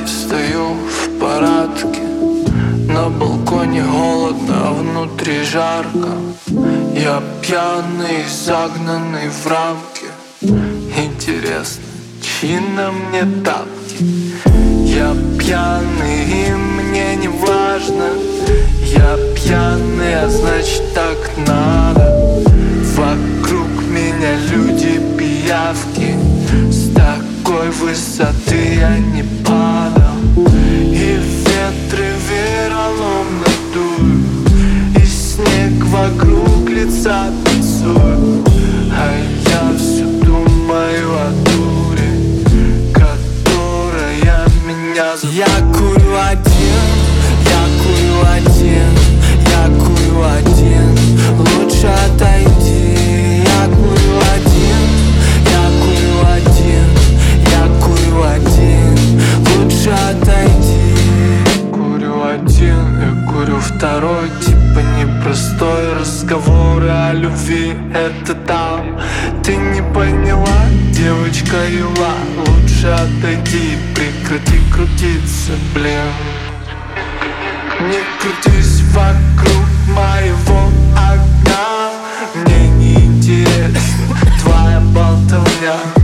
встаю в парадке. На балконе холодно, а внутри жарко. Я пьяный, загнанный в рамки. Интересно, чьи на мне тапки? Я пьяный, и мне не важно. Я пьяный, а значит так надо. Вокруг меня люди пиявки. С такой высоты я не падал. И ветры вероломно дуют, и снег вокруг лица танцует. А я все думаю о дуре, которая меня зовет. Я курю один, я курю один, я курю один. Лучше отойди. Я курю один, я курю один, я курю один. Лучше отойди. Курю один и курю второй. Типа непростой разговор о любви. Это там, ты не поняла, девочка юла. Лучше отойди, прекрати крутиться, блин. Не крутись вокруг моего огня. Мне не интересна твоя болтовня.